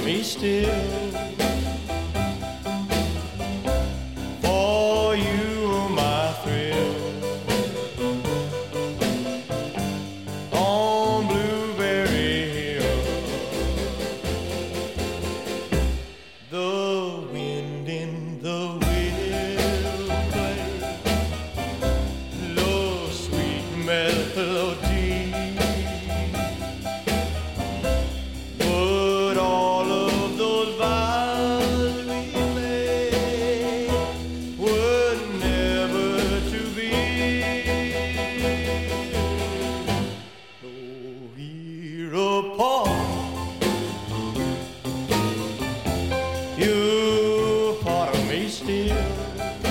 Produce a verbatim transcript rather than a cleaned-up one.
me still. For you, my thrill. On Blueberry Hill, the wind in the willow play low sweet melody, but all of those vows we made were never to be. Oh, here apart, you part of me still.